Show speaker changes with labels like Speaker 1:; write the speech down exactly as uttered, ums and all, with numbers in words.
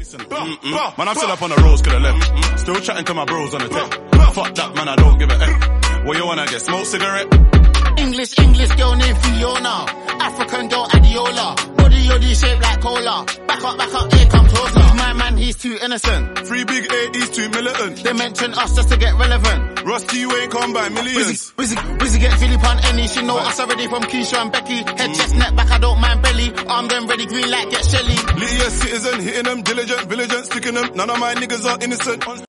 Speaker 1: Mm-mm. Man, I'm still up on the roads, coulda left. Mm-mm. Still chatting to my bros on the tech. Fuck that, man, I don't give a F. What you wanna get? Smoke cigarette?
Speaker 2: English, English girl named Fiona. African girl Adiola. Body yoddy shaped like cola. Back up, back up, here comes Rosa. He's my man, he's too innocent.
Speaker 1: Three big A, he's too militant.
Speaker 2: They mention us just to get relevant.
Speaker 1: Rusty, you ain't come by millions.
Speaker 2: Wizzy, Wizzy get Philip on any. She know us already from Keisha and Becky. Head, mm. chest, neck, back, I don't mind belly. Armed and ready, green light, get Shelly.
Speaker 1: Lydia citizen, hitting them, diligent, vigilant, sticking them. None of my niggas are innocent.